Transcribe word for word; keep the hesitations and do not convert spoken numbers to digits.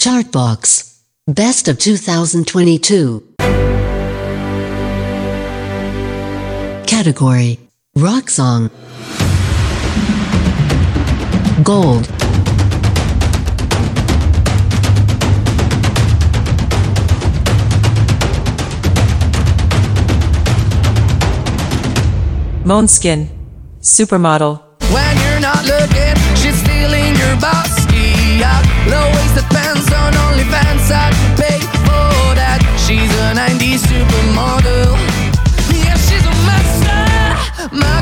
Chartbox. Best of two thousand twenty-two. Category: Rock Song. Gold. Måneskin. Supermodel. When you're not looking, she's stealing your bossy out. Low-waisted pants on OnlyFans, I'd pay for that. She's a nineties supermodel. Yeah, she's a master.